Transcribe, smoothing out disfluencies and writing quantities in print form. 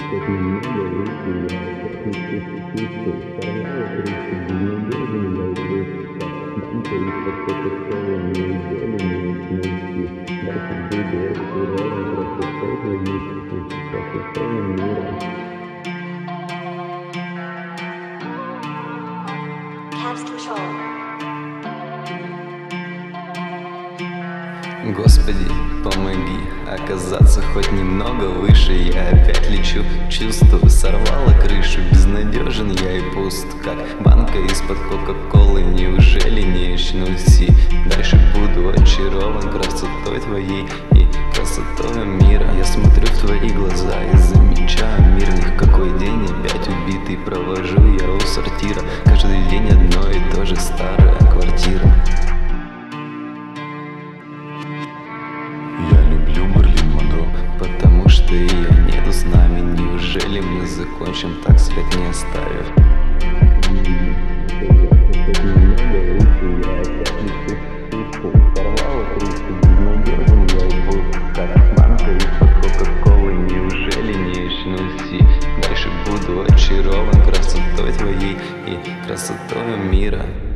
хоть немного выше, я опять не чувствую. Сорвала крышу, безнадежен я уже, как банка из-под кока-колы. Неужели не найти? Дальше буду очарован красотой твоей и красотой мира. Господи, помоги оказаться хоть немного выше. Я опять лечу, чувствую, сорвала крышу. Безнадежен я и пуст, как банка из-под кока-колы. Неужели не очнусь? Дальше буду очарован красотой твоей и красотой мира. Я смотрю в твои глаза и замечаю мирных. Какой день опять убитый провожу я у сортира. Каждый день одно и то же, старая квартира. Я люблю Берлин Монро, потому что ее нету с нами. Неужели мы закончим так, след не оставив? Хоть немного выше, я опять не чувствую. Сорвала крышу, безнадежен я и пуст, как банка из-под кока-колы. Неужели не очнусь? Дальше буду очарован красотой твоей и красотой мира.